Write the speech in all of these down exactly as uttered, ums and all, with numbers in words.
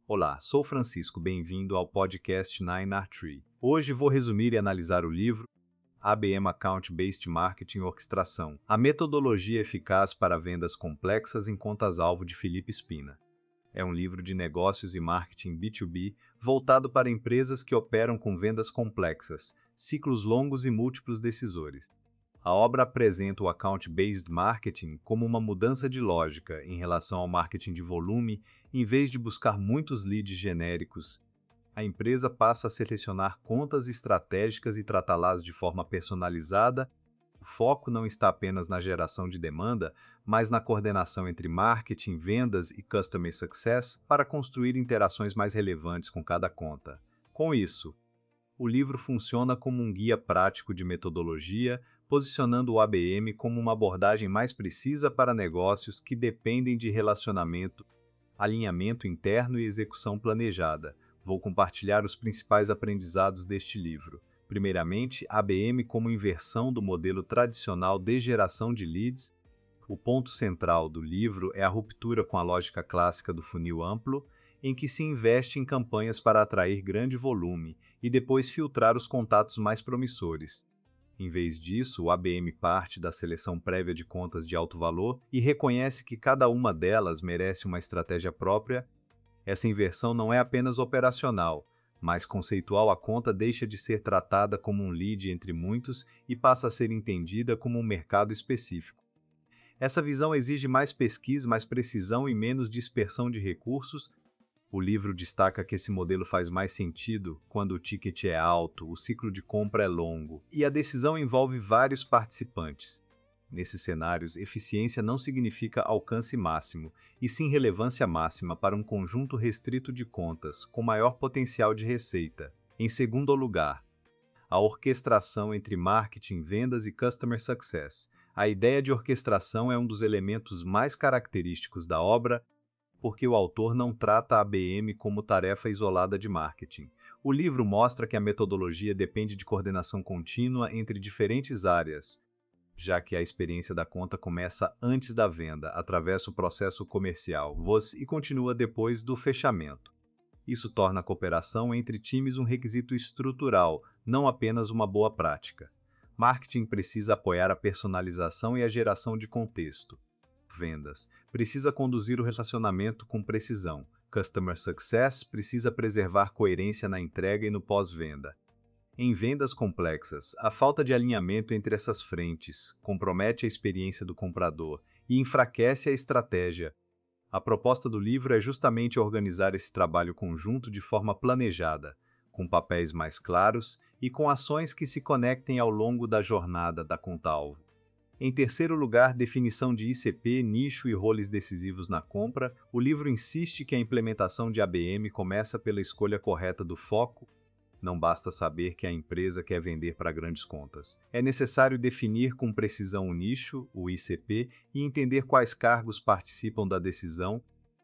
Olá, sou Francisco, bem-vindo ao podcast Nine R Tree. Hoje vou resumir e analisar o livro A B M Account Based Marketing Orquestração, a metodologia eficaz para vendas complexas em contas-alvo de Felipe Spina. É um livro de negócios e marketing B dois B voltado para empresas que operam com vendas complexas, ciclos longos e múltiplos decisores. A obra apresenta o Account-Based Marketing como uma mudança de lógica em relação ao marketing de volume. Em vez de buscar muitos leads genéricos, a empresa passa a selecionar contas estratégicas e tratá-las de forma personalizada. O foco não está apenas na geração de demanda, mas na coordenação entre marketing, vendas e customer success para construir interações mais relevantes com cada conta. Com isso, o livro funciona como um guia prático de metodologia, posicionando o A B M como uma abordagem mais precisa para negócios que dependem de relacionamento, alinhamento interno e execução planejada. Vou compartilhar os principais aprendizados deste livro. Primeiramente, A B M como inversão do modelo tradicional de geração de leads. O ponto central do livro é a ruptura com a lógica clássica do funil amplo, em que se investe em campanhas para atrair grande volume e depois filtrar os contatos mais promissores. Em vez disso, o A B M parte da seleção prévia de contas de alto valor e reconhece que cada uma delas merece uma estratégia própria. Essa inversão não é apenas operacional, mas conceitual. A conta deixa de ser tratada como um lead entre muitos e passa a ser entendida como um mercado específico. Essa visão exige mais pesquisa, mais precisão e menos dispersão de recursos. O livro destaca que esse modelo faz mais sentido quando o ticket é alto, o ciclo de compra é longo e a decisão envolve vários participantes. Nesses cenários, eficiência não significa alcance máximo, e sim relevância máxima para um conjunto restrito de contas, com maior potencial de receita. Em segundo lugar, a orquestração entre marketing, vendas e customer success. A ideia de orquestração é um dos elementos mais característicos da obra, porque o autor não trata a A B M como tarefa isolada de marketing. O livro mostra que a metodologia depende de coordenação contínua entre diferentes áreas, já que a experiência da conta começa antes da venda, atravessa o processo comercial, V O S, e continua depois do fechamento. Isso torna a cooperação entre times um requisito estrutural, não apenas uma boa prática. Marketing precisa apoiar a personalização e a geração de contexto. Vendas precisa conduzir o relacionamento com precisão. Customer Success precisa preservar coerência na entrega e no pós-venda. Em vendas complexas, a falta de alinhamento entre essas frentes compromete a experiência do comprador e enfraquece a estratégia. A proposta do livro é justamente organizar esse trabalho conjunto de forma planejada, com papéis mais claros e com ações que se conectem ao longo da jornada da conta-alvo. Em terceiro lugar, definição de I C P, nicho e roles decisivos na compra. O livro insiste que a implementação de A B M começa pela escolha correta do foco. Não basta saber que a empresa quer vender para grandes contas. É necessário definir com precisão o nicho, o I C P, e entender quais cargos participam da decisão.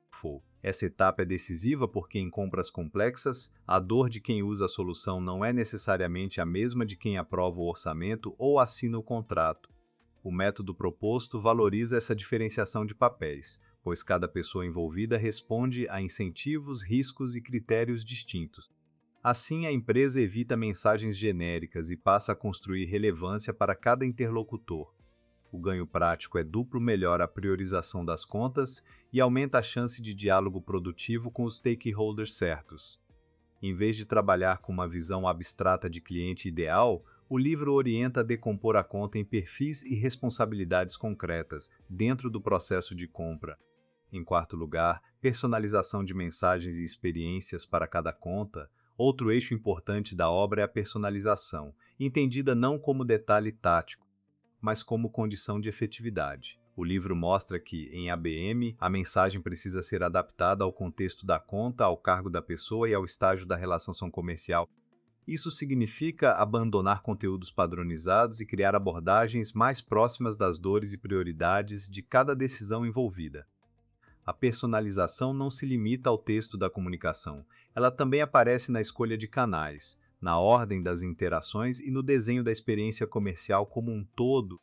Essa etapa é decisiva porque em compras complexas, a dor de quem usa a solução não é necessariamente a mesma de quem aprova o orçamento ou assina o contrato. O método proposto valoriza essa diferenciação de papéis, pois cada pessoa envolvida responde a incentivos, riscos e critérios distintos. Assim, a empresa evita mensagens genéricas e passa a construir relevância para cada interlocutor. O ganho prático é duplo: melhora a priorização das contas e aumenta a chance de diálogo produtivo com os stakeholders certos. Em vez de trabalhar com uma visão abstrata de cliente ideal, o livro orienta a decompor a conta em perfis e responsabilidades concretas dentro do processo de compra. Em quarto lugar, personalização de mensagens e experiências para cada conta. Outro eixo importante da obra é a personalização, entendida não como detalhe tático, mas como condição de efetividade. O livro mostra que, em A B M, a mensagem precisa ser adaptada ao contexto da conta, ao cargo da pessoa e ao estágio da relação comercial. Isso significa abandonar conteúdos padronizados e criar abordagens mais próximas das dores e prioridades de cada decisão envolvida. A personalização não se limita ao texto da comunicação, ela também aparece na escolha de canais, na ordem das interações e no desenho da experiência comercial como um todo.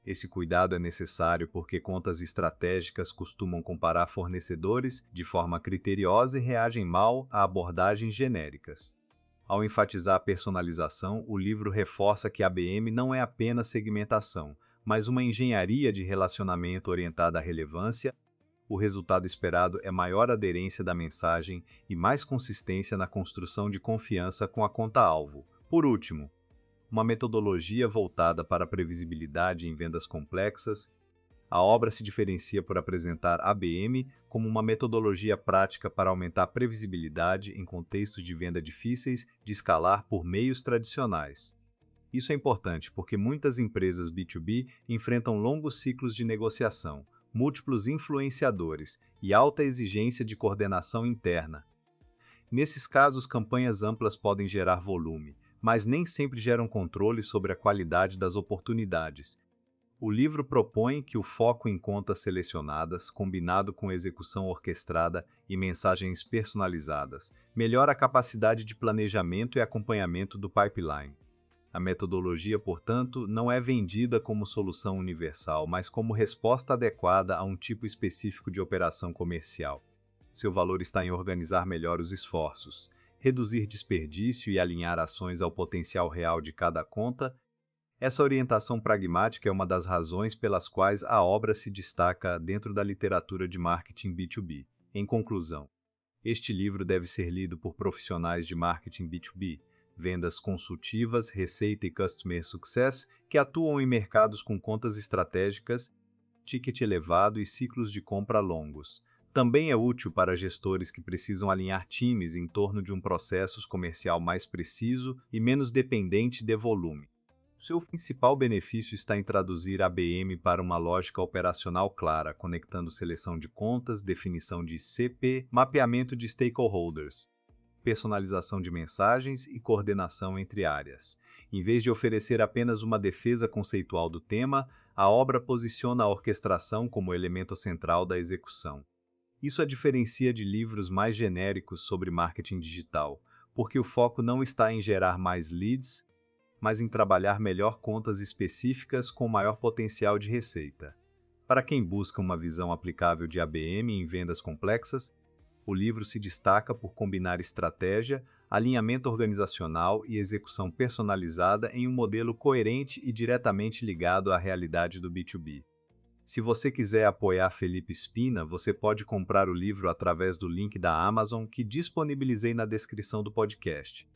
Esse cuidado é necessário porque contas estratégicas costumam comparar fornecedores de forma criteriosa e reagem mal a abordagens genéricas. Ao enfatizar a personalização, o livro reforça que a B M não é apenas segmentação, mas uma engenharia de relacionamento orientada à relevância. O resultado esperado é maior aderência da mensagem e mais consistência na construção de confiança com a conta-alvo. Por último, uma metodologia voltada para a previsibilidade em vendas complexas. A obra se diferencia por apresentar a B M como uma metodologia prática para aumentar a previsibilidade em contextos de venda difíceis de escalar por meios tradicionais. Isso é importante porque muitas empresas B dois B enfrentam longos ciclos de negociação, múltiplos influenciadores e alta exigência de coordenação interna. Nesses casos, campanhas amplas podem gerar volume, mas nem sempre geram controle sobre a qualidade das oportunidades. O livro propõe que o foco em contas selecionadas, combinado com execução orquestrada e mensagens personalizadas, melhora a capacidade de planejamento e acompanhamento do pipeline. A metodologia, portanto, não é vendida como solução universal, mas como resposta adequada a um tipo específico de operação comercial. Seu valor está em organizar melhor os esforços, reduzir desperdício e alinhar ações ao potencial real de cada conta. Essa orientação pragmática é uma das razões pelas quais a obra se destaca dentro da literatura de marketing B dois B. Em conclusão, este livro deve ser lido por profissionais de marketing B dois B, vendas consultivas, receita e customer success que atuam em mercados com contas estratégicas, ticket elevado e ciclos de compra longos. Também é útil para gestores que precisam alinhar times em torno de um processo comercial mais preciso e menos dependente de volume. Seu principal benefício está em traduzir a B M para uma lógica operacional clara, conectando seleção de contas, definição de C P, mapeamento de stakeholders, personalização de mensagens e coordenação entre áreas. Em vez de oferecer apenas uma defesa conceitual do tema, a obra posiciona a orquestração como elemento central da execução. Isso a diferencia de livros mais genéricos sobre marketing digital, porque o foco não está em gerar mais leads, mas em trabalhar melhor contas específicas com maior potencial de receita. Para quem busca uma visão aplicável de A B M em vendas complexas, o livro se destaca por combinar estratégia, alinhamento organizacional e execução personalizada em um modelo coerente e diretamente ligado à realidade do B dois B. Se você quiser apoiar Felipe Spina, você pode comprar o livro através do link da Amazon que disponibilizei na descrição do podcast.